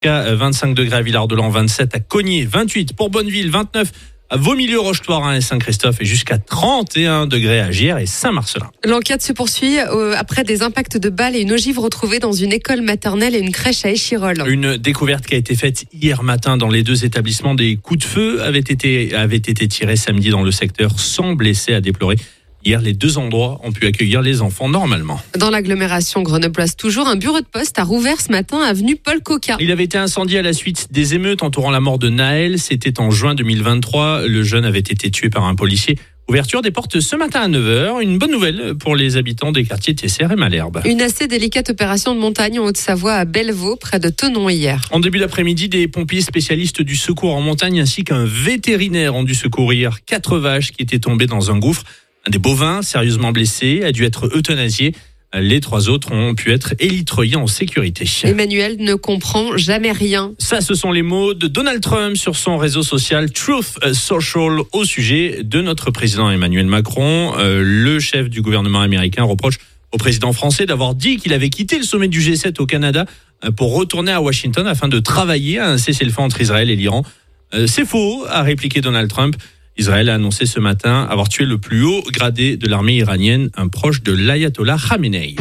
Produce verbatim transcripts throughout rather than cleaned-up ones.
jusqu'à vingt-cinq degrés à Villard-de-Lans, vingt-sept à Cognier, vingt-huit pour Bonneville, vingt-neuf à Vaumilieu, Rochetoir et Saint-Christophe et jusqu'à trente et un degrés à Gières et Saint-Marcelin. L'enquête se poursuit euh, après des impacts de balles et une ogive retrouvée dans une école maternelle et une crèche à Échirolles. Une découverte qui a été faite hier matin dans les deux établissements. Des coups de feu avaient été, avaient été tirés samedi dans le secteur sans blessés à déplorer. Hier, les deux endroits ont pu accueillir les enfants normalement. Dans l'agglomération grenobloise toujours, un bureau de poste a rouvert ce matin avenue Paul Coca. Il avait été incendié à la suite des émeutes entourant la mort de Naël. C'était en juin deux mille vingt-trois. Le jeune avait été tué par un policier. Ouverture des portes ce matin à neuf heures. Une bonne nouvelle pour les habitants des quartiers Tesser et Malherbe. Une assez délicate opération de montagne en Haute-Savoie à Bellevaux, près de Thonon hier. En début d'après-midi, des pompiers spécialistes du secours en montagne ainsi qu'un vétérinaire ont dû secourir quatre vaches qui étaient tombées dans un gouffre. Un des bovins, sérieusement blessé, a dû être euthanasié. Les trois autres ont pu être élitreillés en sécurité. Emmanuel ne comprend jamais rien. Ça, ce sont les mots de Donald Trump sur son réseau social Truth Social au sujet de notre président Emmanuel Macron. Euh, le chef du gouvernement américain reproche au président français d'avoir dit qu'il avait quitté le sommet du G sept au Canada pour retourner à Washington afin de travailler à un cessez-le-feu entre Israël et l'Iran. Euh, c'est faux, a répliqué Donald Trump. Israël a annoncé ce matin avoir tué le plus haut gradé de l'armée iranienne, un proche de l'ayatollah Khamenei.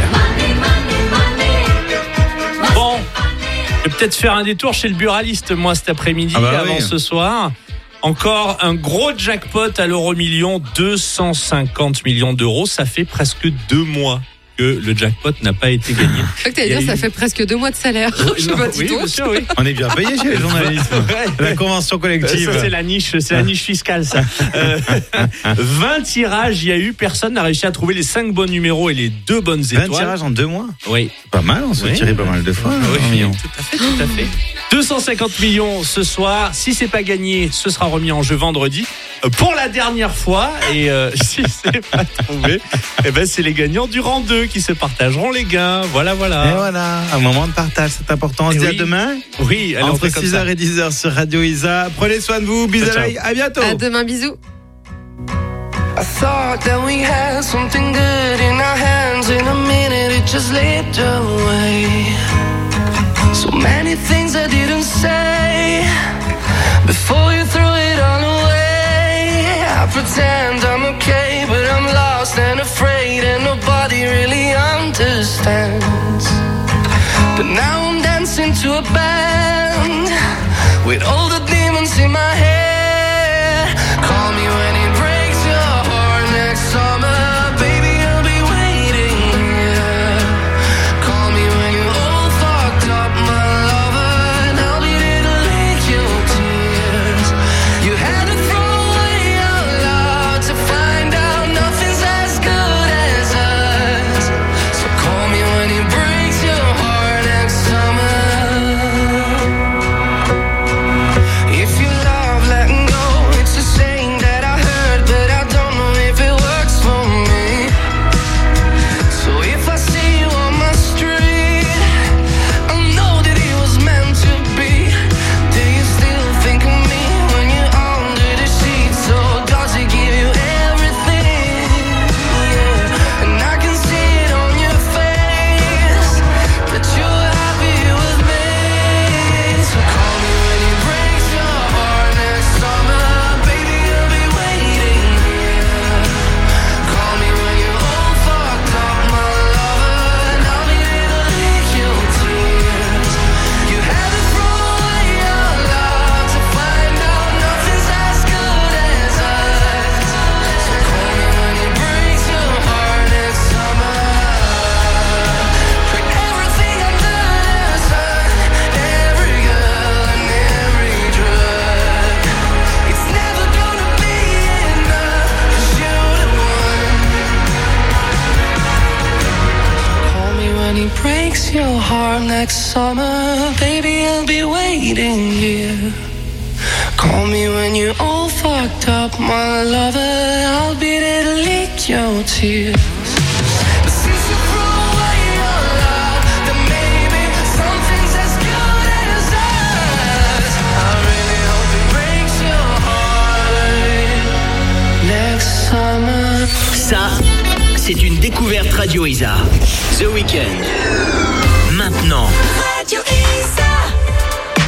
Bon, je vais peut-être faire un détour chez le buraliste, moi, cet après-midi, ah bah avant oui. Ce soir. Encore un gros jackpot à l'euro million, deux cent cinquante millions d'euros. Ça fait presque deux mois que le jackpot n'a pas été gagné. Je crois que tu allais dire, ça eu... fait presque deux mois de salaire. Oui, non, oui, bien sûr, oui. On est bien payé chez les journalistes. Ouais. La convention collective. Ça, c'est la niche, c'est la niche fiscale, ça. euh, vingt tirages, il y a eu, personne n'a réussi à trouver les cinq bons numéros et les deux bonnes étoiles. vingt tirages en deux mois. Oui. Pas mal, on se fait oui. tirer pas mal de fois. Oui, tout à fait, tout à fait. deux cent cinquante millions ce soir. Si c'est pas gagné, ce sera remis en jeu vendredi. Pour la dernière fois, et euh, si c'est pas trouvé, eh ben c'est les gagnants du rang deux qui se partageront les gains. Voilà, voilà. Et voilà, un moment de partage, c'est important. On se dit oui. à demain. Oui, allez, entre six heures et dix heures sur Radio Isa. Prenez soin de vous, bisous, à bientôt. À demain, bisous. I thought that we had something good in our hands. In a minute it just slipped away. So many things I didn't say before you threw it all away. I pretend I'm okay, but I'm lost and afraid, and nobody really understands. But now I'm dancing to a band with all the demons in my head. Call me when it breaks your heart next summer, baby, I'll be waiting here. Call me when you're all fucked up, my lover, and I'll be there to lick your tears. You had to throw away your love to find out nothing's as good as us. So call me when it breaks your heart next summer. If you love letting go, it's a saying that I heard, but I don't know if it works for me. So if I see you on my street, I know that it was meant to be. Do you still think of me when you're under the sheets? Or does it give you everything? Yeah. And I can see it on your face that you're happy with me. So call me when it breaks your heart next summer, baby, I'll be waiting here. Call me when you're all fucked up, my lover, and I'll be there to lick your tears. You had to throw away your love to find out nothing's as good as us. So call me when it breaks your heart next summer. Put everything under the sun, every girl and every drug. It's never gonna be enough, 'cause you're the one. Call me when he breaks your heart next summer, baby, I'll be waiting here. Call me when you're all fucked up, my lover, I'll be there to lick your tears. But since you threw away your love, then maybe something's as good as us. I really hope it breaks your heart next summer. Ça, c'est une découverte Radio Isa. The Weeknd. Maintenant. Radio Isa.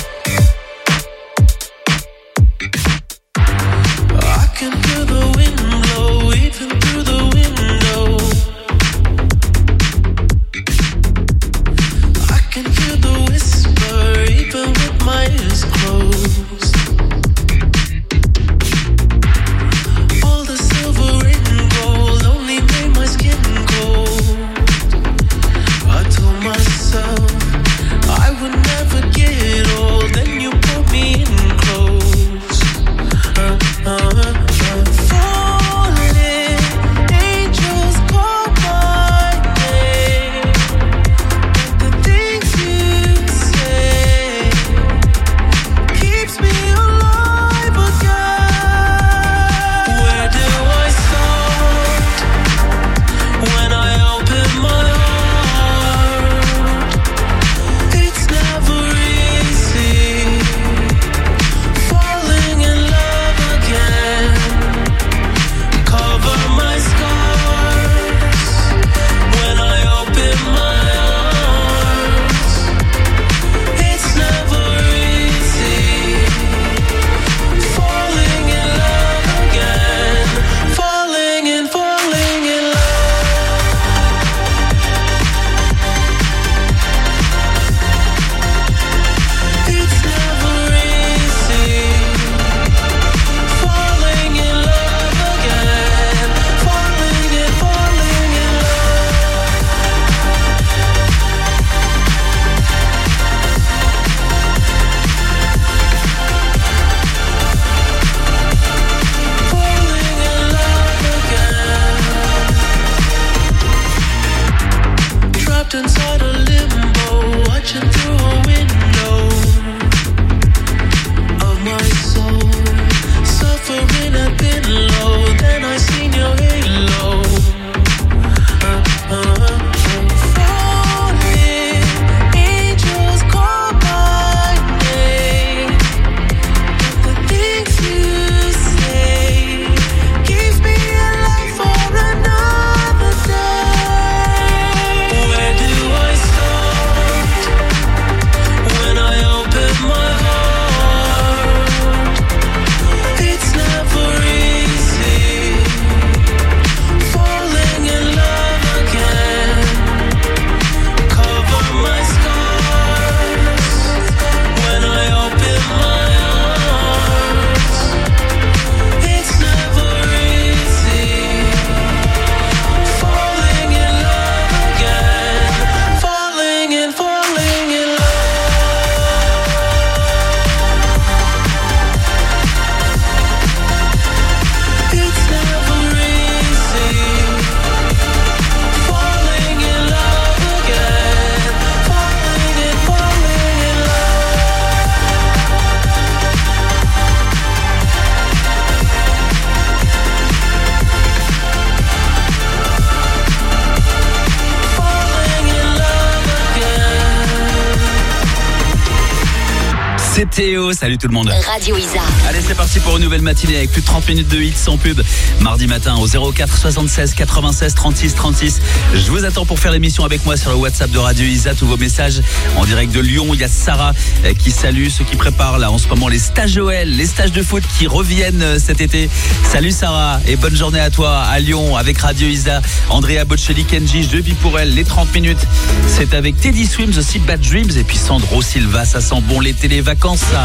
C'est Théo, salut tout le monde. Radio Isa. Allez, c'est parti pour une nouvelle matinée avec plus de trente minutes de hits sans pub. Mardi matin au zéro quatre soixante-seize quatre-vingt-seize trente-six trente-six. Je vous attends pour faire l'émission avec moi sur le WhatsApp de Radio Isa. Tous vos messages en direct de Lyon. Il y a Sarah qui salue ceux qui préparent là en ce moment les stages O L, les stages de foot qui reviennent cet été. Salut Sarah et bonne journée à toi à Lyon avec Radio Isa. Andrea Bocelli, Kenji, je vis pour elle les trente minutes. C'est avec Teddy Swims aussi, Bad Dreams, et puis Sandro Silva. Ça sent bon l'été, les vacances ça.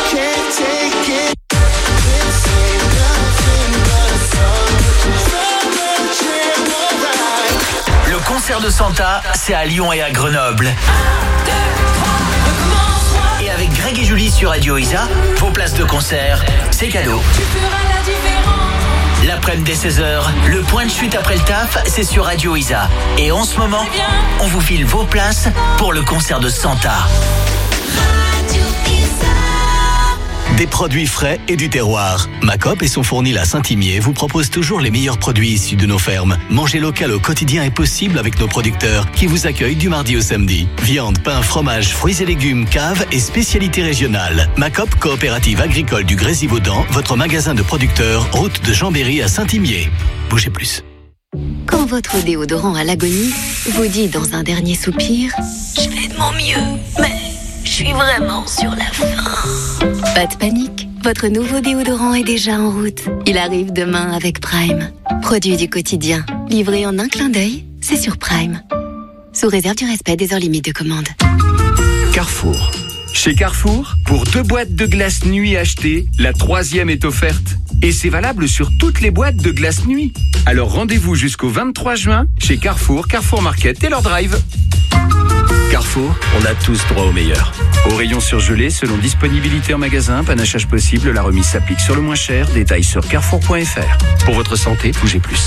Le concert de Santa, c'est à Lyon et à Grenoble. Et avec Greg et Julie sur Radio Isa, vos places de concert, c'est cadeau. L'après-midi dès seize heures, le point de chute après le taf, c'est sur Radio Isa. Et en ce moment, on vous file vos places pour le concert de Santa. Des produits frais et du terroir. Macop et son fournil à Saint-Imier vous proposent toujours les meilleurs produits issus de nos fermes. Manger local au quotidien est possible avec nos producteurs qui vous accueillent du mardi au samedi. Viande, pain, fromage, fruits et légumes, cave et spécialités régionales. Macop, coopérative agricole du Grésivaudan, votre magasin de producteurs, route de Chambéry à Saint-Imier. Bougez plus. Quand votre déodorant à l'agonie vous dit dans un dernier soupir « Je fais de mon mieux, mais je suis vraiment sur la fin ». Pas de panique, votre nouveau déodorant est déjà en route. Il arrive demain avec Prime. Produit du quotidien, livré en un clin d'œil, c'est sur Prime. Sous réserve du respect des heures limites de commande. Carrefour. Chez Carrefour, pour deux boîtes de glace nuit achetées, la troisième est offerte. Et c'est valable sur toutes les boîtes de glace nuit. Alors rendez-vous jusqu'au vingt-trois juin chez Carrefour, Carrefour Market et leur drive. Carrefour, on a tous droit au meilleur. Au rayon surgelé, selon disponibilité en magasin, panachage possible, la remise s'applique sur le moins cher. Détails sur carrefour point f r. Pour votre santé, bougez plus.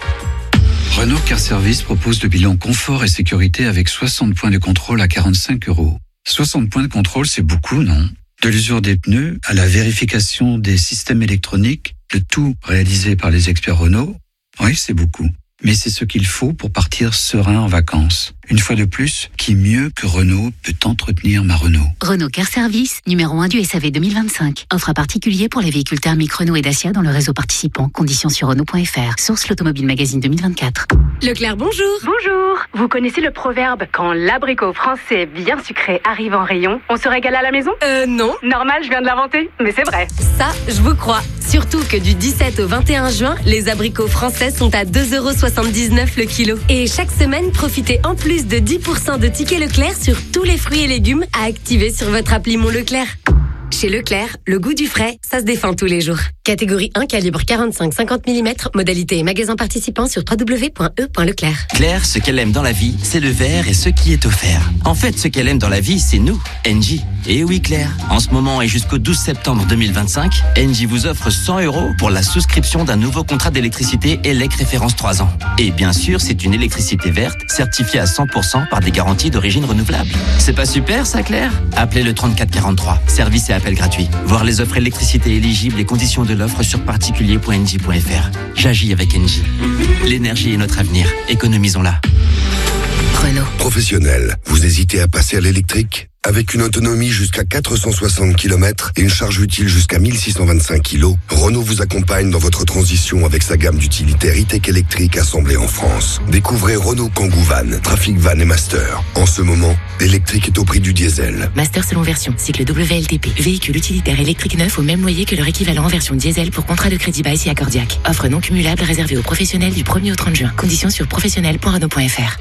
Renault Car Service propose le bilan confort et sécurité avec soixante points de contrôle à quarante-cinq euros. soixante points de contrôle, c'est beaucoup, non? De l'usure des pneus à la vérification des systèmes électroniques, le tout réalisé par les experts Renault. Oui, c'est beaucoup. Mais c'est ce qu'il faut pour partir serein en vacances. Une fois de plus, qui mieux que Renault peut entretenir ma Renault? Renault Car Service, numéro un du S A V deux mille vingt-cinq. Offre à particulier pour les véhicules thermiques Renault et Dacia dans le réseau participant. Conditions sur Renault point f r. Source l'Automobile Magazine deux mille vingt-quatre. Leclerc, bonjour. Bonjour. Vous connaissez le proverbe « Quand l'abricot français bien sucré arrive en rayon, on se régale à la maison » Euh, non. Normal, je viens de l'inventer, mais c'est vrai. Ça, je vous crois. Surtout que du dix-sept au vingt et un juin, les abricots français sont à deux euros soixante-dix-neuf le kilo. Et chaque semaine, profitez en plus de dix pour cent de tickets Leclerc sur tous les fruits et légumes à activer sur votre appli Mon Leclerc. Chez Leclerc, le goût du frais, ça se défend tous les jours. Catégorie un, calibre quarante-cinq à cinquante millimètres, modalité et magasin participant sur w w w point e point leclerc. Claire, ce qu'elle aime dans la vie, c'est le verre et ce qui est offert. En fait, ce qu'elle aime dans la vie, c'est nous, Engie. Et oui Claire, en ce moment et jusqu'au douze septembre deux mille vingt-cinq, Engie vous offre cent euros pour la souscription d'un nouveau contrat d'électricité E L E C référence trois ans. Et bien sûr, c'est une électricité verte, certifiée à cent pour cent par des garanties d'origine renouvelable. C'est pas super ça Claire? Appelez le trente-quatre quarante-trois, service et appel gratuit. Voir les offres électricité éligibles et conditions de l'offre sur particulier point engie point f r. J'agis avec Engie. L'énergie est notre avenir, économisons-la. Renault. Professionnel, vous hésitez à passer à l'électrique? Avec une autonomie jusqu'à quatre cent soixante kilomètres et une charge utile jusqu'à mille six cent vingt-cinq kilos, Renault vous accompagne dans votre transition avec sa gamme d'utilitaires e-tech électriques assemblés en France. Découvrez Renault Kangoo Van, Trafic Van et Master. En ce moment, l'électrique est au prix du diesel. Master selon version, cycle W L T P. Véhicule utilitaire électrique neuf au même loyer que leur équivalent en version diesel pour contrat de crédit bail si accordiaque. Offre non cumulable réservée aux professionnels du premier au trente juin. Conditions sur professionnel point renault point f r.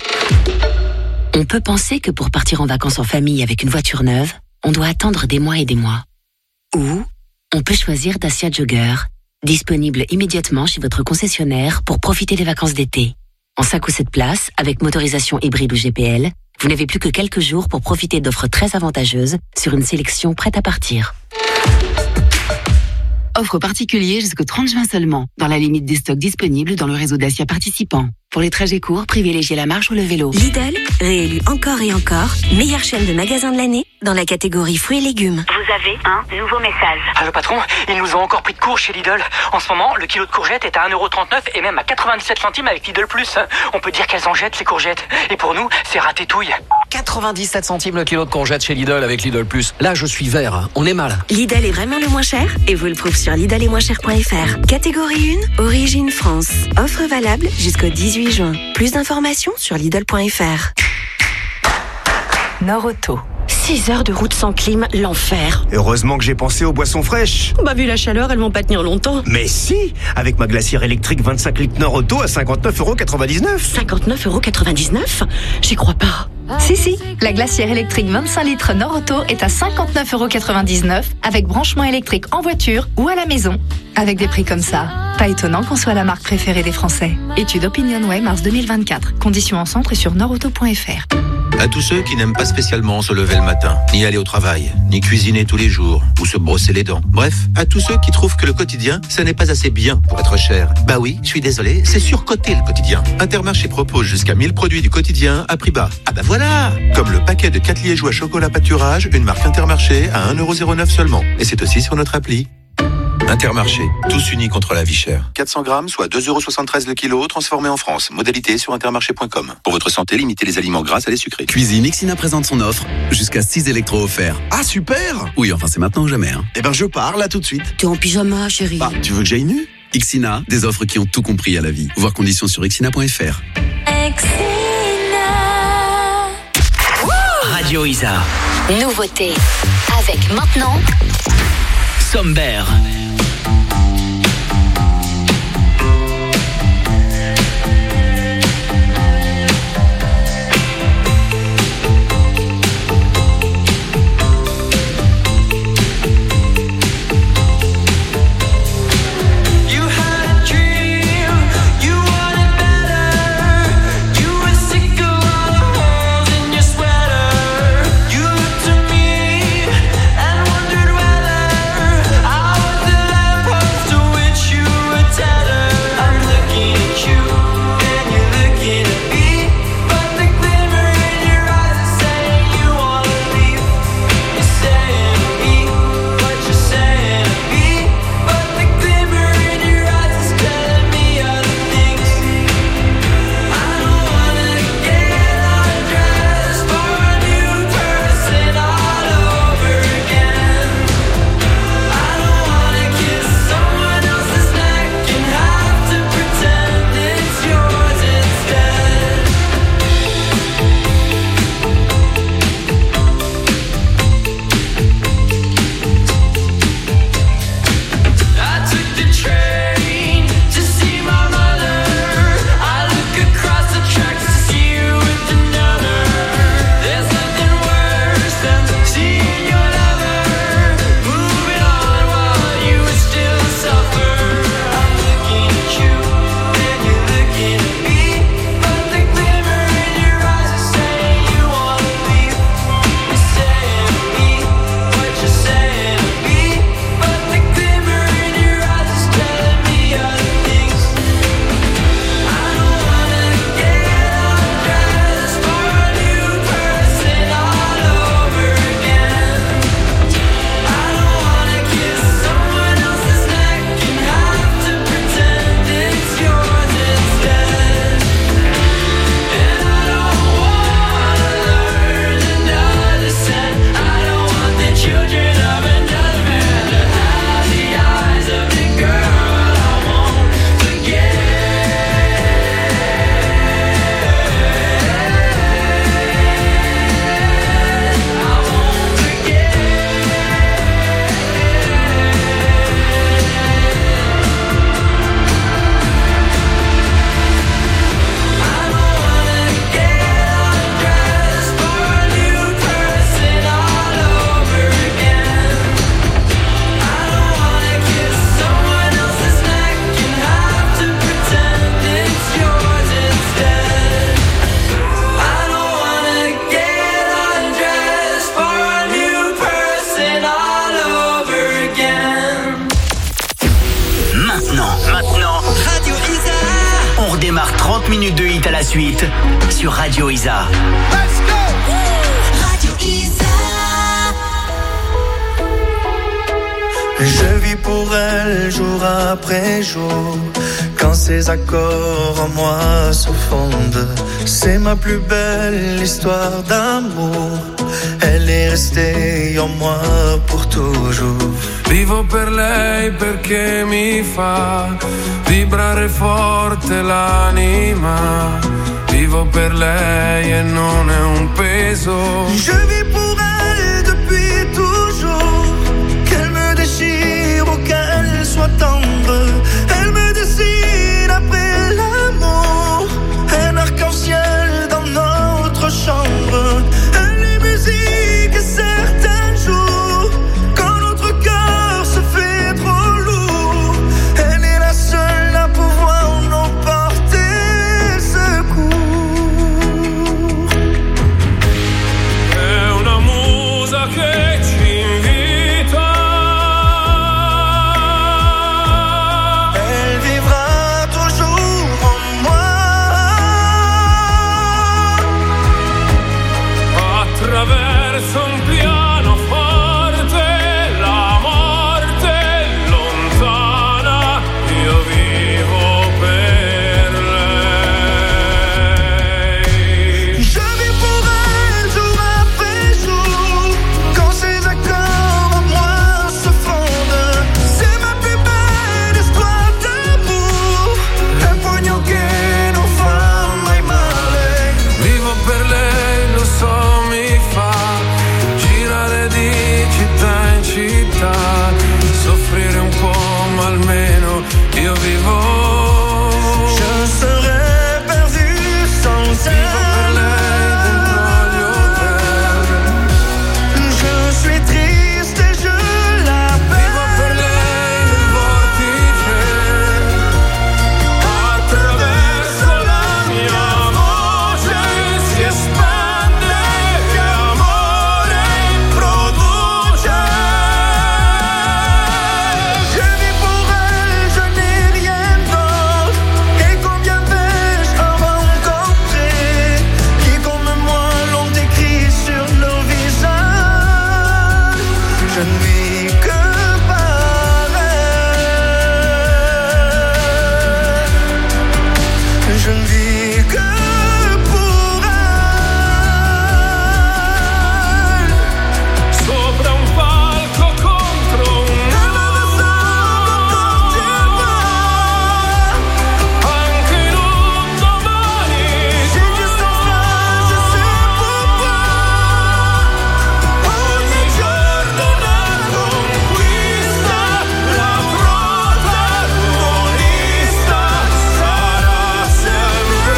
On peut penser que pour partir en vacances en famille avec une voiture neuve, on doit attendre des mois et des mois. Ou on peut choisir Dacia Jogger, disponible immédiatement chez votre concessionnaire pour profiter des vacances d'été. En cinq ou sept places, avec motorisation hybride ou G P L, vous n'avez plus que quelques jours pour profiter d'offres très avantageuses sur une sélection prête à partir. Offre particulier jusqu'au trente juin seulement, dans la limite des stocks disponibles dans le réseau Dacia participant. Pour les trajets courts, privilégiez la marche ou le vélo. Lidl, réélu encore et encore, meilleure chaîne de magasins de l'année dans la catégorie fruits et légumes. Vous avez un nouveau message. Allô patron, ils nous ont encore pris de court chez Lidl. En ce moment, le kilo de courgettes est à un euro trente-neuf et même à quatre-vingt-dix-sept centimes avec Lidl Plus. On peut dire qu'elles en jettent ces courgettes. Et pour nous, c'est ratétouille. quatre-vingt-dix-sept centimes le kilo de courgettes chez Lidl avec Lidl Plus. Là, je suis vert. On est mal. Lidl est vraiment le moins cher et vous le prouve sur lidl et moins cher point f r. Catégorie un, origine France. Offre valable jusqu'au dix-huit juin. Plus d'informations sur lidl point f r. Nord-Auto. six heures de route sans clim, l'enfer. Heureusement que j'ai pensé aux boissons fraîches. Bah vu la chaleur, elles vont pas tenir longtemps. Mais si, avec ma glacière électrique vingt-cinq litres Nord-Auto à cinquante-neuf euros quatre-vingt-dix-neuf. cinquante-neuf euros quatre-vingt-dix-neuf ? J'y crois pas. Si, si, la glacière électrique vingt-cinq litres Nord-Auto est à cinquante-neuf euros quatre-vingt-dix-neuf avec branchement électrique en voiture ou à la maison. Avec des prix comme ça, pas étonnant qu'on soit la marque préférée des Français. Étude OpinionWay mars deux mille vingt-quatre. Conditions en centre et sur nordauto point f r. À tous ceux qui n'aiment pas spécialement se lever le matin, ni aller au travail, ni cuisiner tous les jours, ou se brosser les dents. Bref, à tous ceux qui trouvent que le quotidien, ça n'est pas assez bien pour être cher. Bah oui, je suis désolé, c'est surcoté le quotidien. Intermarché propose jusqu'à mille produits du quotidien à prix bas. Ah bah voilà! Comme le paquet de quatre liégeois chocolat pâturage, une marque Intermarché à un euro zéro neuf seulement. Et c'est aussi sur notre appli. Intermarché, tous unis contre la vie chère. quatre cents grammes, soit deux euros soixante-treize le kilo, transformé en France. Modalité sur intermarché point com. Pour votre santé, limitez les aliments gras à les sucrés. Cuisine, Ixina présente son offre. Jusqu'à six électros offerts. Ah super! Oui, enfin c'est maintenant ou jamais. Hein. Eh ben je pars là tout de suite. T'es en pyjama, chérie. Bah, tu veux que j'aille nu? Ixina, des offres qui ont tout compris à la vie. Voir conditions sur ixina point f r. Radio Isa. Nouveauté. Avec maintenant Somber. I trente minutes de hit à la suite sur Radio Isa. Let's go! Radio Isa. Je vis pour elle jour après jour. Quand ces accords en moi se fondent, c'est ma plus belle histoire d'amour. Elle est restée en moi pour toujours. Vivo per lei perché mi fa vibrare forte l'anima. Vivo per lei e non è un peso. Je vis pour elle depuis toujours. Qu'elle me déchire ou qu'elle soit tendre, elle me dessine après l'amour. Un arc-en-ciel dans notre chambre. Elle est musique certains jours. Quand notre cœur se fait trop lourd, elle est la seule à pouvoir nous porter secours. È una musa che ci invita. Elle vivra toujours en moi. Attraverso un pianoforte la morte è lontana. Io vivo per lei. Je vis pour elle jour après jour. Quand ces accords en moi se fondent, c'est ma plus belle histoire d'amour. Un pugno che non fa mai male. Vivo per lei, lo so, mi fa girare di città in città, soffrire un po', ma almeno io vivo. Je serais perdu sans elle. Vivo per lei dentro gli hotel. Je suis triste et je l'appelle. Vivo per lei nel vortice. Attraverso la mia voce si espande e amore produce. Je vis pour elle, je n'ai rien d'autre. Et combien vais-je en rencontrer qui comme moi l'ont écrit sur leur visage. Je ne vis que par elle. Je ne vis que pour elle. Sopra un palco contro un muro. Anche in un domani. J'ai juste en phrase, c'est pourquoi Ogni giorno una conquista. La protagonista sarà sempre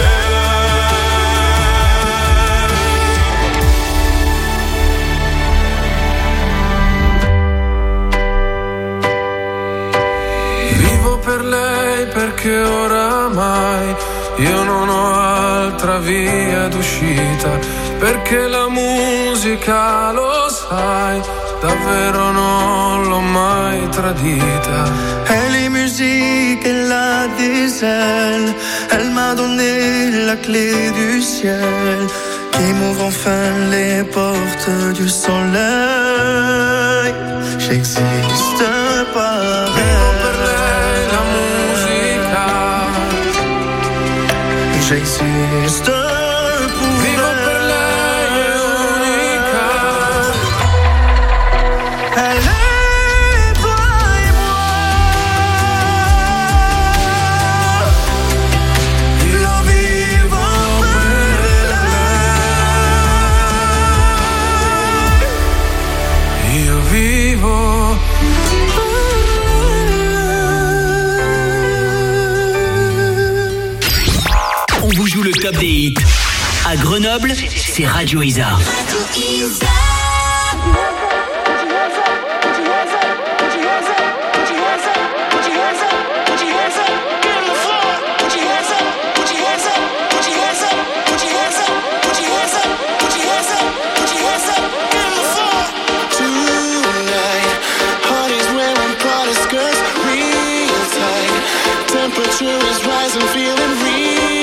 lei. Vivo per lei perché oramai io non ho altra via d'uscita, perché la musica, lo sai, davvero non l'ho mai tradita. Elle est musique, elle a des ailes. Elle m'a donné la clé du ciel qui m'ouvre enfin les portes du soleil. J'existe par Vivo per elle. lei la musica. J'existe pour Vivo elle. per lei è unica. Elle est toi et moi. Io vivo per lei. Io vivo. On vous joue le top des hits. À Grenoble, c'est Radio Isa. Temperature is rising, feeling real.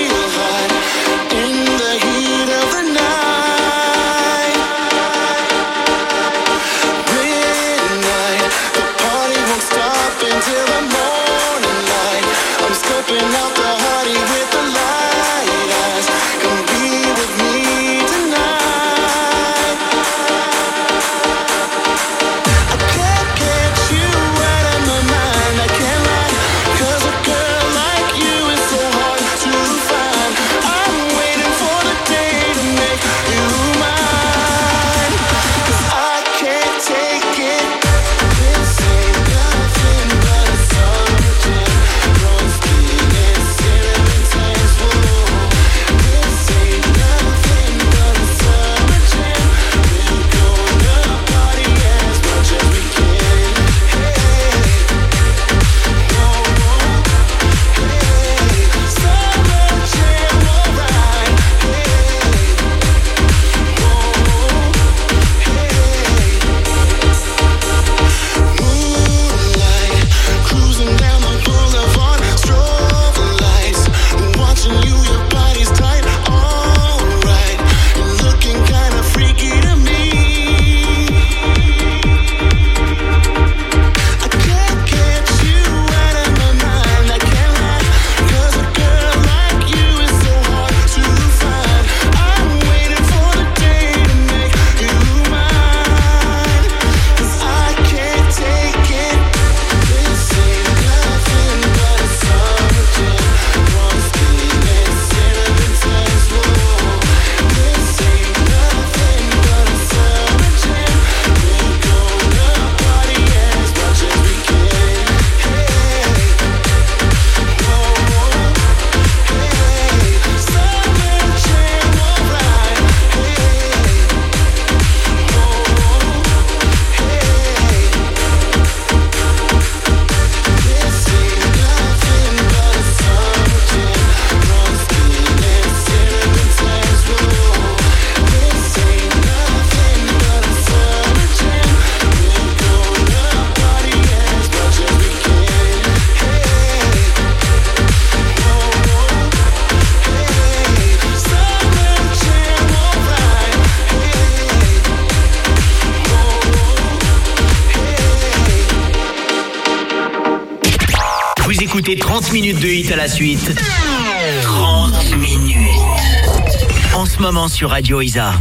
écoutez trente minutes de hit à la suite. trente minutes. En ce moment sur Radio Isa.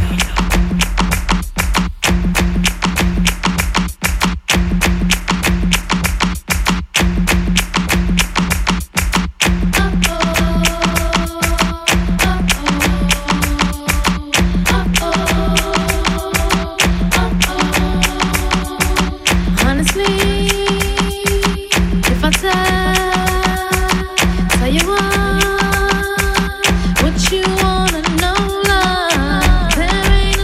What you wanna know, love? There ain't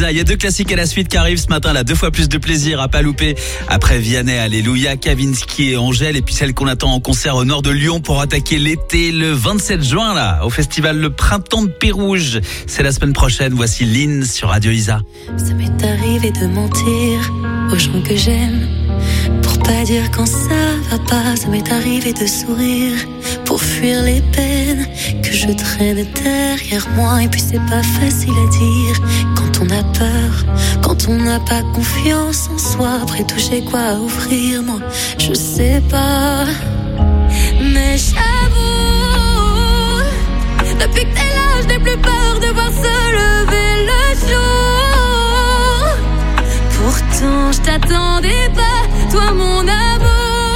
Isa. Il y a deux classiques à la suite qui arrivent ce matin, là, deux fois plus de plaisir à pas louper. Après Vianney, Alléluia, Kavinsky et Angèle, et puis celle qu'on attend en concert au nord de Lyon pour attaquer l'été le vingt-sept juin, là, au festival Le Printemps de Pérouge. C'est la semaine prochaine. Voici Lynn sur Radio Isa. Ça m'est arrivé de mentir aux gens que j'aime pour pas dire quand ça va pas. Ça m'est arrivé de sourire pour fuir les peines que je traîne derrière moi. Et puis c'est pas facile à dire quand on a peur, quand on n'a pas confiance en soi. Après tout j'ai quoi à offrir, moi je sais pas. Mais j'avoue, depuis que t'es là je n'ai plus peur de voir se lever le jour. Pourtant je t'attendais pas, toi mon amour.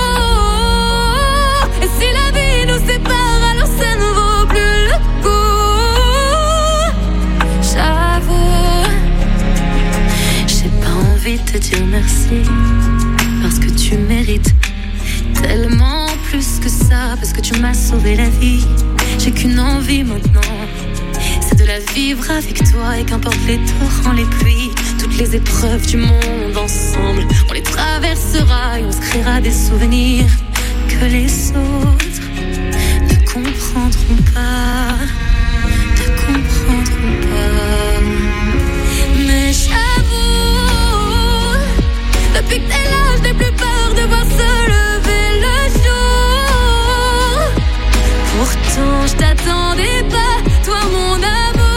Et si la vie nous sépare, alors ça ne vaut plus le coup. J'avoue, j'ai pas envie de te dire merci, parce que tu mérites tellement plus que ça, parce que tu m'as sauvé la vie. J'ai qu'une envie maintenant, c'est de la vivre avec toi. Et qu'importe les torrents, les pluies, toutes les épreuves du monde ensemble, on les traversera et on se créera des souvenirs que les autres ne comprendront pas, ne comprendront pas. Mais j'avoue, depuis que t'es là, je n'ai plus peur de voir se lever le jour. Pourtant je t'attendais pas, toi mon amour.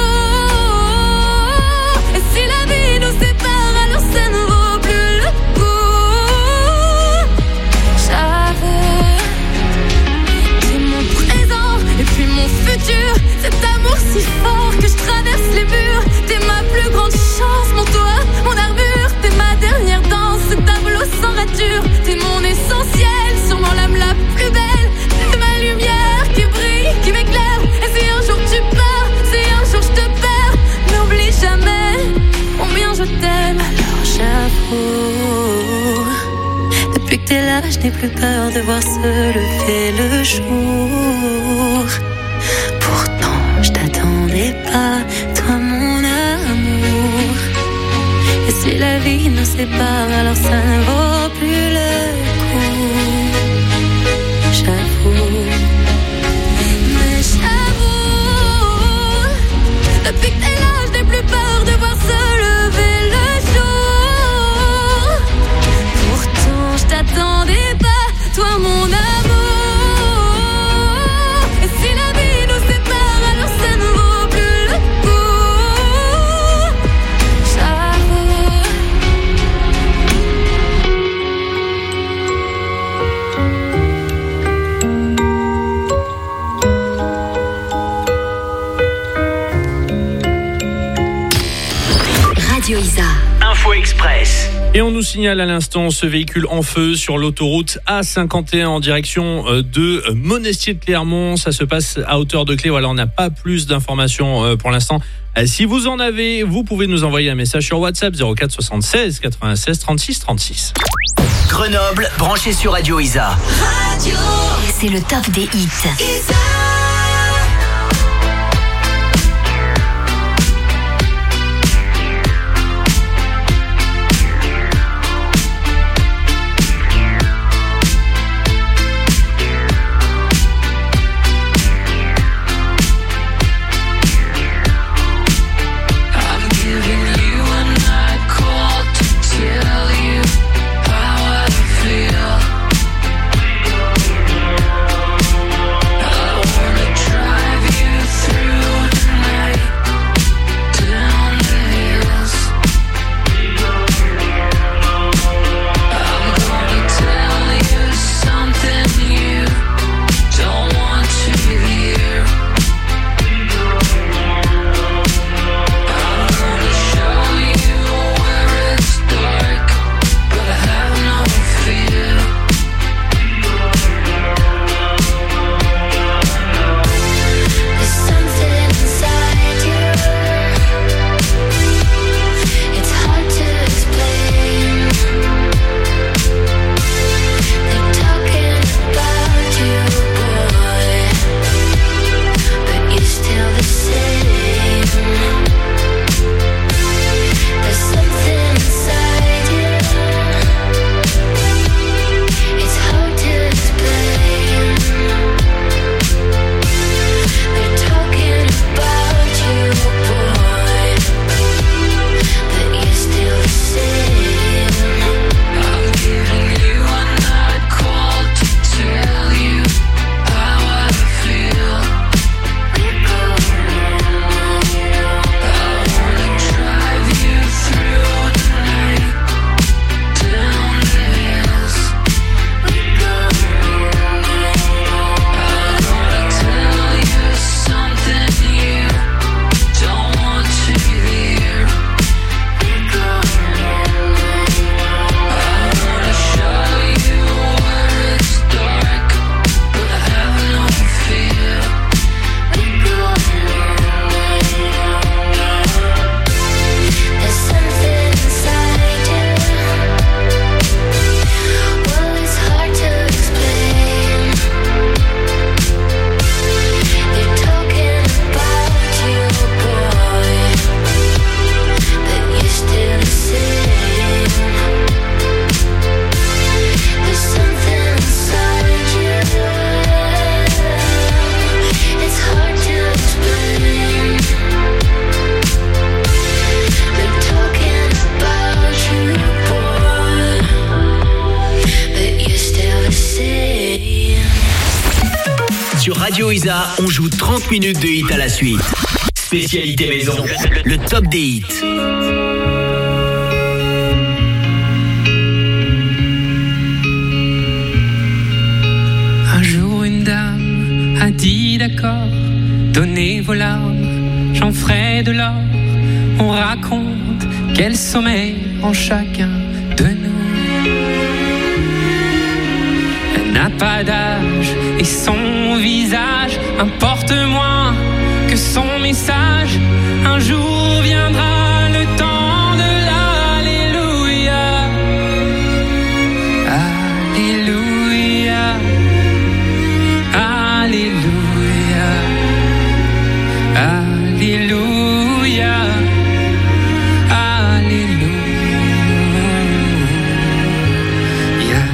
Et si la vie nous sépare, alors ça ne vaut plus le coup. J'avoue, t'es mon présent et puis mon futur. Cet amour si fort que je traverse les murs. T'es ma plus grande chance, mon toit, mon armure. T'es ma dernière danse, ce tableau sans rature. T'es mon essentiel, sûrement l'âme la plus belle. T'es ma lumière qui brille, qui m'éclaire. Et si un jour tu pars, si un jour je te perds, n'oublie jamais combien je t'aime. Alors j'avoue, depuis que t'es là, je n'ai plus peur de voir se lever le jour. Pourtant je t'attendais pas, toi mon amour. Et si la vie nous sépare, alors ça ne vaut plus le coup. J'avoue, mais j'avoue, depuis que t'es là, je n'ai plus peur de voir se lever le jour. Pourtant je t'attendais pas, toi mon amour. Et si la vie nous sépare, alors ça ne vaut plus le coup. J'avoue. Radio Isa. Info Express. Et on nous signale à l'instant ce véhicule en feu sur l'autoroute A cinquante et un en direction de Monestier-de-Clermont. Ça se passe à hauteur de Clé. Voilà, on n'a pas plus d'informations pour l'instant. Si vous en avez, vous pouvez nous envoyer un message sur WhatsApp zéro quatre soixante-seize quatre-vingt-seize trente-six trente-six. Grenoble, branché sur Radio Isa. Radio. C'est le top des hits. Isa. I sur Radio Isa, on joue trente minutes de hits à la suite. Spécialité maison, le top des hits. Un jour une dame a dit d'accord, donnez vos larmes, j'en ferai de l'or. On raconte quel sommeil en chacun de nous. Elle n'a pas d'âge et son visage importe moins que son message. Un jour viendra le temps de l'Alléluia. Alléluia. Alléluia. Alléluia. Alléluia.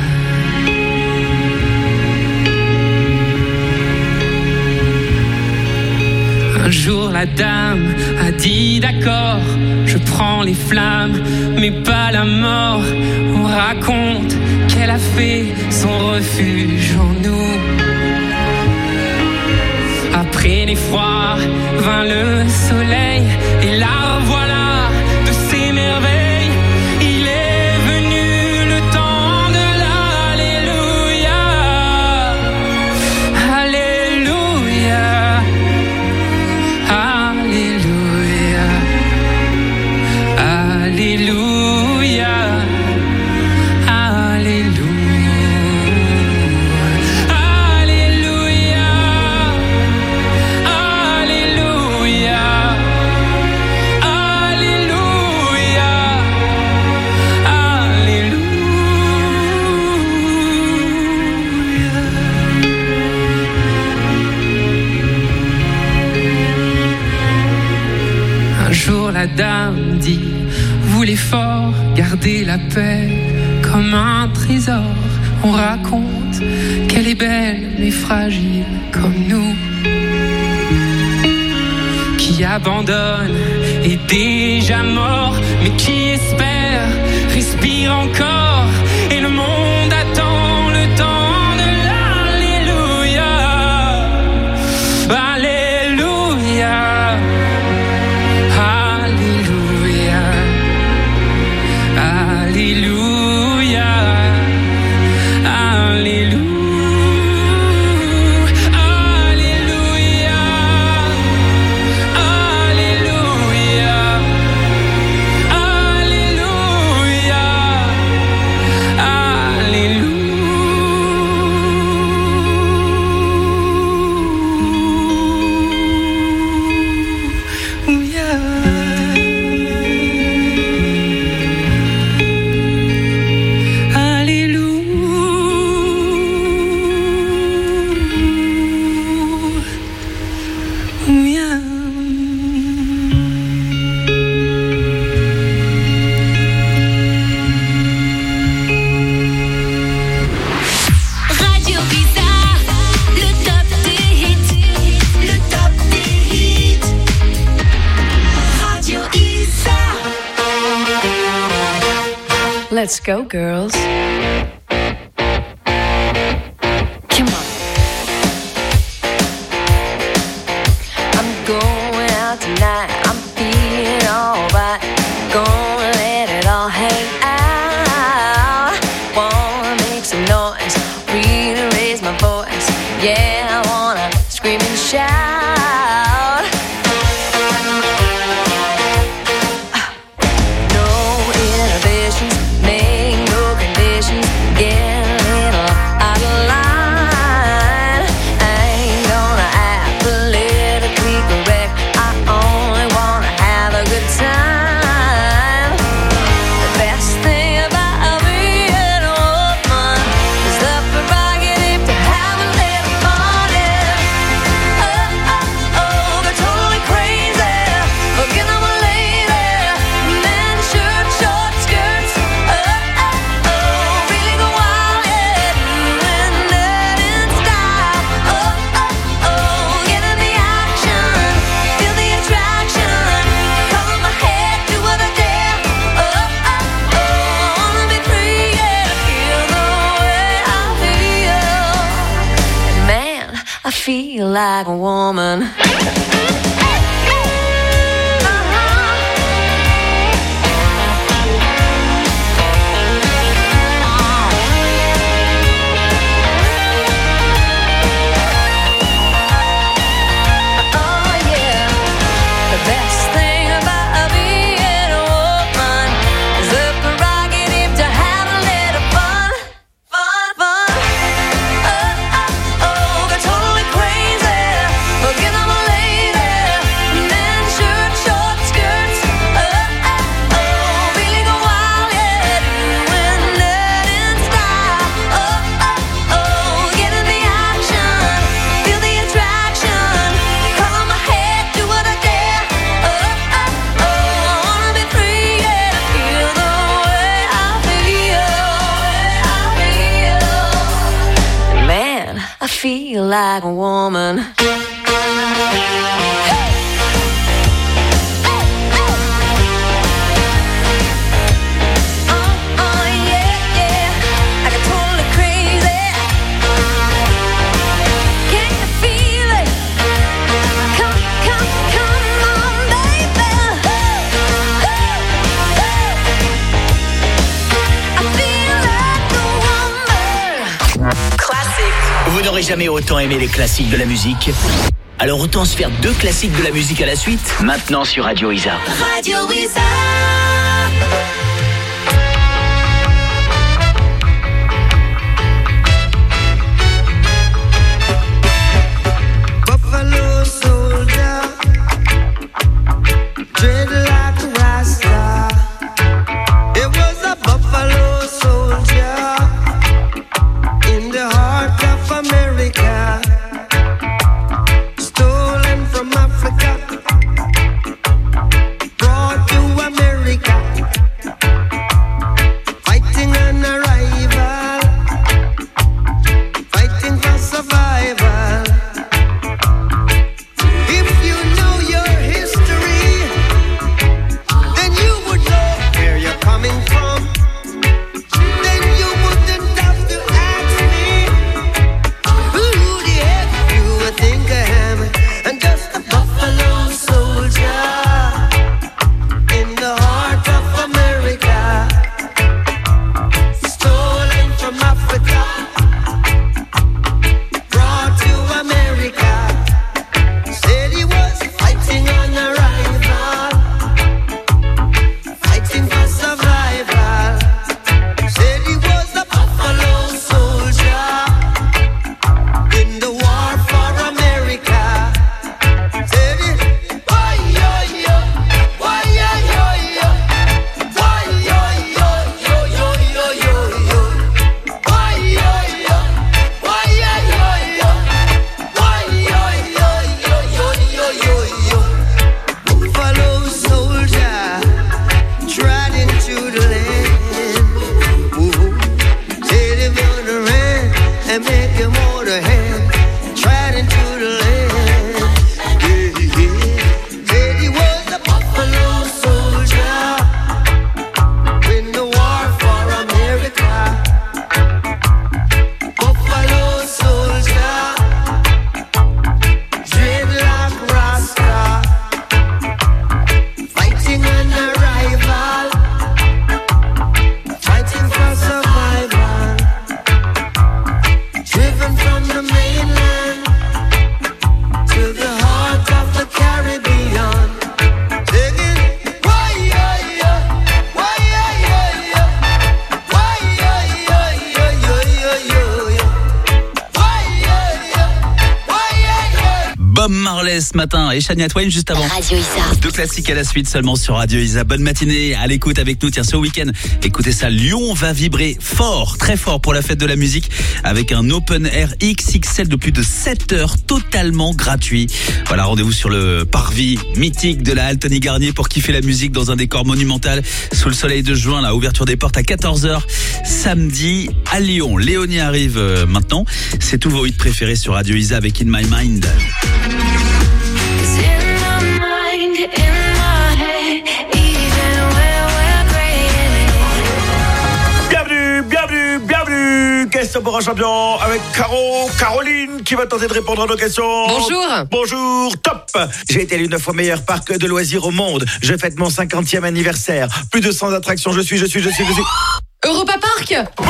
Un jour la dame a dit d'accord, je prends les flammes, mais pas la mort. On raconte qu'elle a fait son refuge en nous. Après l'effroi vint le soleil, et la revoilà de ses merveilles. Il est venu le temps de l'Alléluia. Alléluia. Alléluia. Alléluia. La dame dit, voulez fort garder la paix comme un trésor. On raconte qu'elle est belle mais fragile comme nous, qui abandonne est déjà mort, mais qui espère respire encore. Et le monde attend le temps de l'Alléluia. Alléluia. Alléluia, Alléluia, Alléluia, Alléluia, Alléluia, Let's go, girls. Come on. I'm going out tonight. I'm feeling alright. Gonna let it all hang out. Wanna make some noise. Really raise my voice. Yeah, I wanna scream and shout. Oh, feel like a woman. Feel like a woman. Vous n'aurez jamais autant aimé les classiques de la musique. Alors autant se faire deux classiques de la musique à la suite, maintenant sur Radio Isa. Radio Isa. Buffalo soldier, dread like a rasta. It was a buffalo soldier in the heart of America, stolen from Africa, brought to America, fighting an arrival, fighting for survival. If you know your history, then you would know where you're coming from. Then you wouldn't have to ask me who the heck you would think I am. I'm just a buffalo soldier in the heart of America, stolen from Africa, brought to America. Said he was fighting on arrival, fighting for survival. Said he was a buffalo soldier in the war for America. Said he, why yo yo, why yo yo yo, why yo yo yo yo yo yo yo, why yo yo, why yo yo yo, why yo yo yo yo yo yo yo. Buffalo soldier trod into the land. Ooh. Said if you're the ran and make him hold a hand, trod into the land. Yeah, yeah. Said he was a buffalo soldier in the war for America. Buffalo soldier, dreadlock rasta, fighting an arrival, fighting for survival, driven from the mainland to the heart of the Caribbean. Singing, why yo yo, why yo yo yo, why yo yo yo yo yo yo yo, why yo yo, why yo yo. Bob Marley ce matin et Shania Twain juste avant. Radio Isa. Deux classiques à la suite seulement sur Radio Isa. Bonne matinée à l'écoute avec nous. Tiens, ce week-end, écoutez ça, Lyon va vibrer fort, très fort pour la fête de la musique avec un open air X X L de plus de sept heures totalement gratuit. Voilà, rendez-vous sur le parvis mythique de la Altony Garnier pour kiffer la musique dans un décor monumental sous le soleil de juin. La ouverture des portes à quatorze heures samedi à Lyon. Léonie arrive euh, maintenant. C'est tous vos hits préférés sur Radio Isa avec In My Mind. Bienvenue, bienvenue, bienvenue. Qu'est-ce cent pour un champion avec Caro, Caroline qui va tenter de répondre à nos questions. Bonjour. Bonjour, top. J'ai été l'une fois meilleur parc de loisirs au monde. Je fête mon cinquantième anniversaire. Plus de cent attractions, je suis, je suis, je suis, je suis. Europa Park.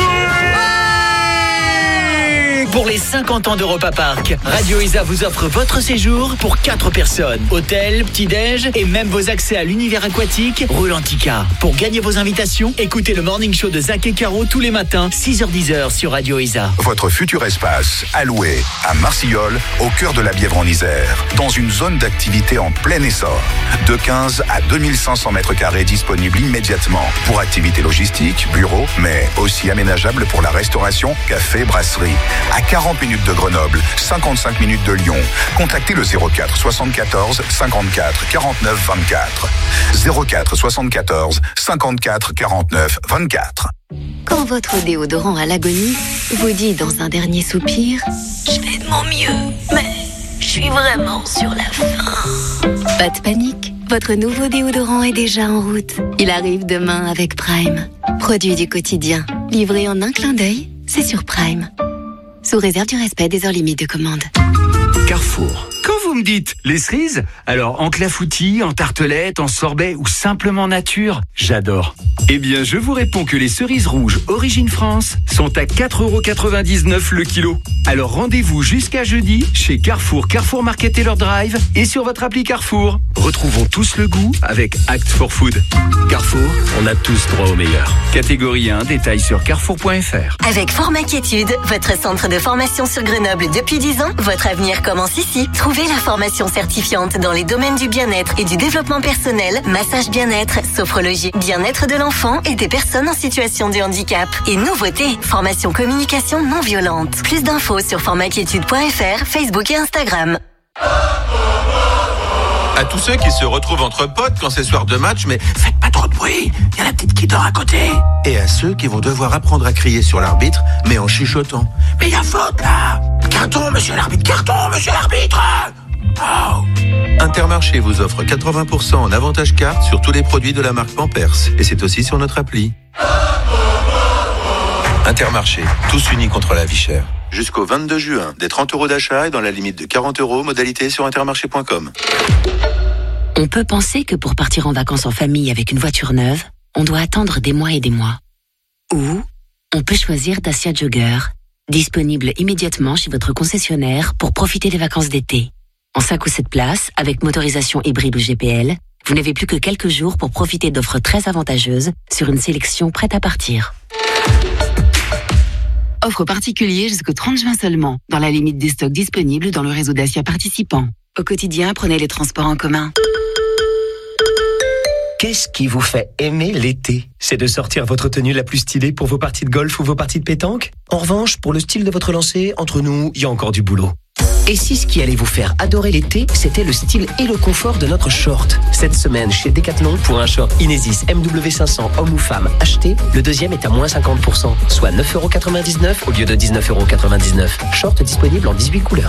Pour les cinquante ans d'Europa Park, Radio Isa vous offre votre séjour pour quatre personnes. Hôtel, petit-déj et même vos accès à l'univers aquatique Rulantica. Pour gagner vos invitations, écoutez le Morning Show de Zach et Caro tous les matins, six heures dix sur Radio Isa. Votre futur espace, alloué à Marcillol, au cœur de la Bièvre en Isère, dans une zone d'activité en plein essor. De quinze à deux mille cinq cents mètres carrés disponibles immédiatement pour activités logistiques, bureaux, mais aussi aménageables pour la restauration, café, brasserie. À quarante minutes de Grenoble, cinquante-cinq minutes de Lyon. Contactez le zéro quatre soixante-quatorze cinquante-quatre quarante-neuf vingt-quatre. zéro quatre soixante-quatorze cinquante-quatre quarante-neuf vingt-quatre. Quand votre déodorant à l'agonie vous dit dans un dernier soupir « Je fais de mon mieux, mais je suis vraiment sur la fin ». Pas de panique, votre nouveau déodorant est déjà en route. Il arrive demain avec Prime. Produit du quotidien, livré en un clin d'œil, c'est sur Prime. Sous réserve du respect des heures limites de commande. Carrefour. Quand vous me dites les cerises, alors en clafoutis, en tartelette, en sorbet ou simplement nature, j'adore. Eh bien, je vous réponds que les cerises rouges Origine France sont à quatre euros quatre-vingt-dix-neuf le kilo. Alors rendez-vous jusqu'à jeudi chez Carrefour, Carrefour Market et leur Drive et sur votre appli Carrefour. Retrouvons tous le goût avec Act for Food. Carrefour, on a tous droit au meilleur. Catégorie un, détails sur carrefour point f r. Avec Formaquiétude, votre centre de formation sur Grenoble depuis dix ans, votre avenir commence ici. Trouvez la formation certifiante dans les domaines du bien-être et du développement personnel, massage bien-être, sophrologie, bien-être de l'enfant et des personnes en situation de handicap. Et nouveauté, formation communication non violente. Plus d'infos sur formaquiétude point f r, Facebook et Instagram. À tous ceux qui se retrouvent entre potes quand c'est soir de match, mais faites pas trop de bruit, il y a la petite qui dort à côté. Et à ceux qui vont devoir apprendre à crier sur l'arbitre, mais en chuchotant. Mais il y a faute là. Carton, monsieur l'arbitre, carton, monsieur l'arbitre. Oh. Intermarché vous offre quatre-vingts pour cent en avantage carte sur tous les produits de la marque Pampers. Et c'est aussi sur notre appli. Intermarché, tous unis contre la vie chère. Jusqu'au vingt-deux juin, des trente euros d'achat et dans la limite de quarante euros, modalité sur intermarché point com. On peut penser que pour partir en vacances en famille avec une voiture neuve, on doit attendre des mois et des mois. Ou on peut choisir Dacia Jogger, disponible immédiatement chez votre concessionnaire pour profiter des vacances d'été. En cinq ou sept places, avec motorisation hybride ou G P L, vous n'avez plus que quelques jours pour profiter d'offres très avantageuses sur une sélection prête à partir. Offre particulière jusqu'au trente juin seulement, dans la limite des stocks disponibles dans le réseau Dacia participant. Au quotidien, prenez les transports en commun. Qu'est-ce qui vous fait aimer l'été? C'est de sortir votre tenue la plus stylée pour vos parties de golf ou vos parties de pétanque? En revanche, pour le style de votre lancer, entre nous, il y a encore du boulot. Et si ce qui allait vous faire adorer l'été, c'était le style et le confort de notre short? Cette semaine, chez Decathlon, pour un short Inesis M W cinq cents homme ou femme acheté, le deuxième est à moins cinquante pour cent, soit neuf euros quatre-vingt-dix-neuf au lieu de dix-neuf euros quatre-vingt-dix-neuf. Short disponible en dix-huit couleurs.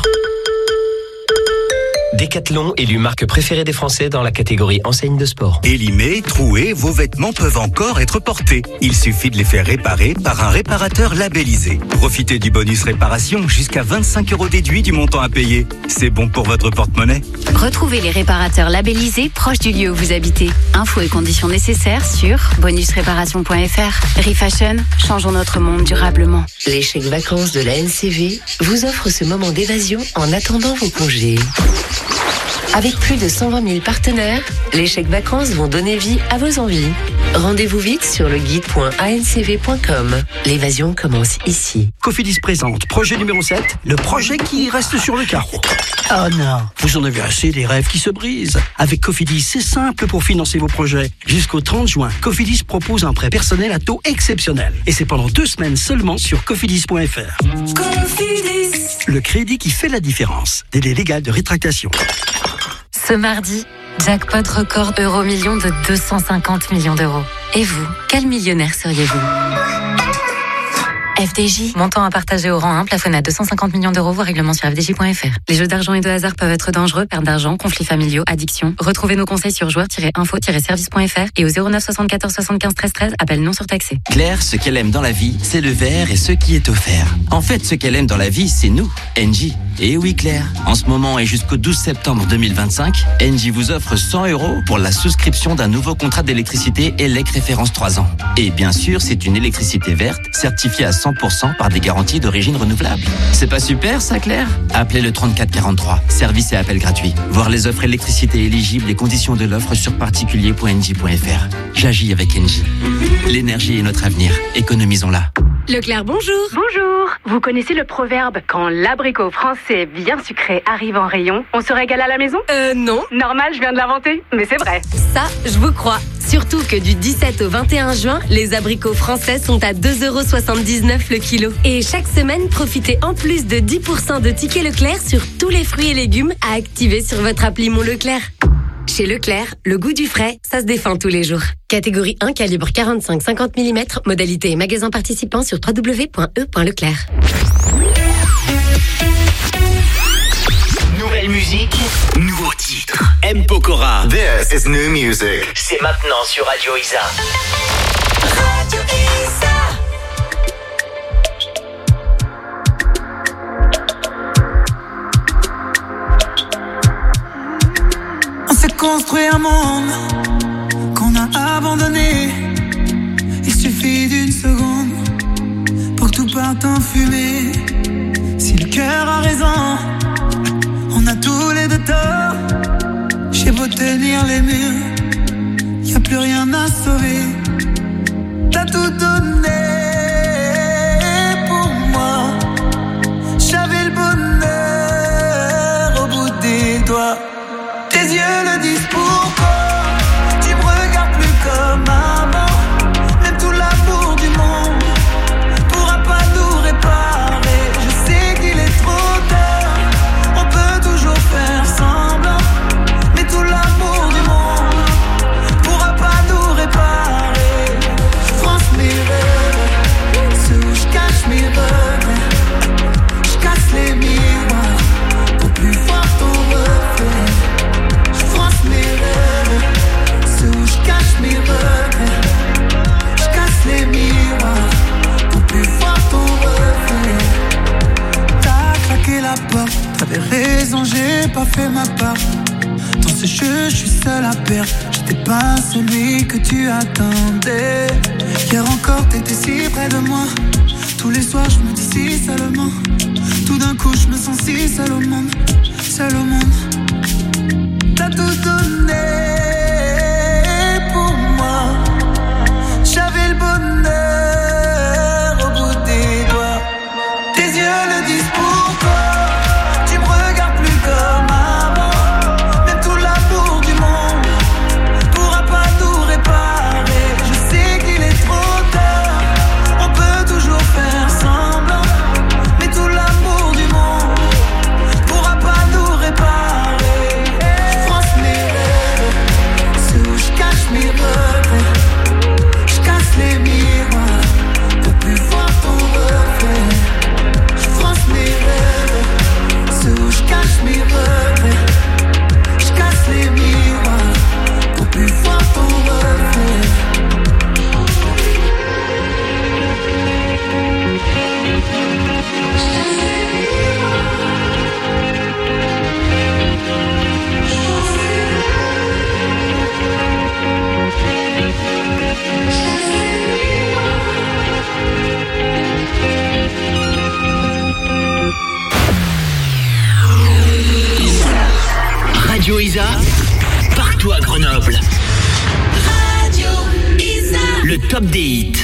Decathlon, élu marque préférée des Français dans la catégorie enseigne de sport. Élimés, troués, vos vêtements peuvent encore être portés. Il suffit de les faire réparer par un réparateur labellisé. Profitez du bonus réparation jusqu'à vingt-cinq euros déduits du montant à payer. C'est bon pour votre porte-monnaie. Retrouvez les réparateurs labellisés proches du lieu où vous habitez. Infos et conditions nécessaires sur bonus réparation point f r. Refashion, changeons notre monde durablement. Les chèques vacances de la N C V vous offrent ce moment d'évasion en attendant vos congés. Avec plus de cent vingt mille partenaires, les chèques vacances vont donner vie à vos envies. Rendez-vous vite sur le guide point a n c v point com. L'évasion commence ici. Cofidis présente projet numéro sept, le projet qui reste sur le carreau. Oh non, vous en avez assez des rêves qui se brisent. Avec Cofidis, c'est simple pour financer vos projets. Jusqu'au trente juin, Cofidis propose un prêt personnel à taux exceptionnel. Et c'est pendant deux semaines seulement sur cofidis point f r. Cofidis. Le crédit qui fait la différence. Délai légal de rétractation. Ce mardi, jackpot record euro million de deux cent cinquante millions d'euros. Et vous, quel millionnaire seriez-vous ? F D J. Montant à partager au rang un, plafonné à deux cent cinquante millions d'euros, voire règlement sur f d j point f r. Les jeux d'argent et de hasard peuvent être dangereux, perte d'argent, conflits familiaux, addiction. Retrouvez nos conseils sur joueurs tiret info tiret service point f r et au zéro neuf soixante-quatorze soixante-quinze treize treize, appel non surtaxé. Claire, ce qu'elle aime dans la vie, c'est le verre et ce qui est offert. En fait, ce qu'elle aime dans la vie, c'est nous, Engie. Et oui Claire, en ce moment et jusqu'au douze septembre deux mille vingt-cinq, Engie vous offre cent euros pour la souscription d'un nouveau contrat d'électricité E L E C référence trois ans. Et bien sûr, c'est une électricité verte, certifiée à cent pour cent par des garanties d'origine renouvelable. C'est pas super ça Claire? Appelez le trente-quatre quarante-trois, service et appel gratuit. Voir les offres électricité éligibles et conditions de l'offre sur particulier point engie point f r. J'agis avec Engie. L'énergie est notre avenir, économisons-la. Leclerc, bonjour. Bonjour. Vous connaissez le proverbe « Quand l'abricot français bien sucré arrive en rayon, on se régale à la maison » Euh, non. Normal, je viens de l'inventer, mais c'est vrai. Ça, je vous crois. Surtout que du dix-sept au vingt et un juin, les abricots français sont à deux euros soixante-dix-neuf le kilo. Et chaque semaine, profitez en plus de dix pour cent de tickets Leclerc sur tous les fruits et légumes à activer sur votre appli Mon Leclerc. Chez Leclerc, le goût du frais, ça se défend tous les jours. Catégorie un, calibre quarante-cinq à cinquante millimètres, modalité et magasin participant sur w w w point e point leclerc. Nouvelle musique, nouveau titre. M. Pokora. This is new music. C'est maintenant sur Radio Isa. Radio Isa. On s'est construit un monde qu'on a abandonné. Il suffit d'une seconde pour que tout parte en fumée. Si le cœur a raison, on a tous les deux tort. J'ai beau tenir les murs, y a plus rien à sauver. T'as tout donné pour moi. J'avais le bonheur au bout des doigts. Tes yeux le disent pourquoi. Tu me regardes plus comme avant. Même tout l'amour du monde pourra pas nous réparer. Je sais qu'il est trop tard. On peut toujours faire semblant, mais tout l'amour du monde pourra pas nous réparer. Je France mes rêves, ceux où je cache mes regrets. Je casse les miroirs pour plus voir ton reflet. Mes rêves, ceux où je cache mes regrets. Je casse les miroirs pour plus voir ton reflet. T'as claqué la porte, t'avais raison, j'ai pas fait ma part. Dans ce jeu, je suis seul à perdre. J'étais pas celui que tu attendais. Hier encore, t'étais si près de moi. Tous les soirs, je me dis si seulement. Tout d'un coup, je me sens si seul au monde. Seul au monde. T'as tout donné pour moi. J'avais le bonheur au bout des doigts. Tes yeux le disent pourquoi. Tu me regardes plus comme avant. Même tout l'amour du monde pourra pas nous réparer. Je sais qu'il est trop tard. On peut toujours faire semblant, mais tout l'amour du monde pourra pas nous réparer. Mes regrets, je casse les miroirs pour plus voir ton reflet. Je fronce mes rêves, ceux où je cache mes regrets. Je casse les miroirs pour plus voir ton reflet. Radio Isa, partout à Grenoble. Radio Isa. Le top des hits.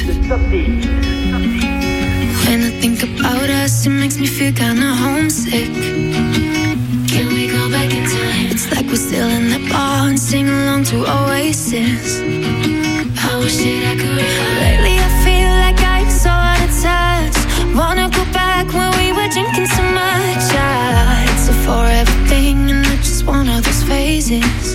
When I think about us, it makes me feel kinda homesick. Can we go back in time? It's like we're still in the bar and sing along to Oasis. I wish that I could rewind. Lately I feel like I'm so out of touch. Wanna go back when we were drinking so much. Ah, it's a forever thing and I just want all those phases.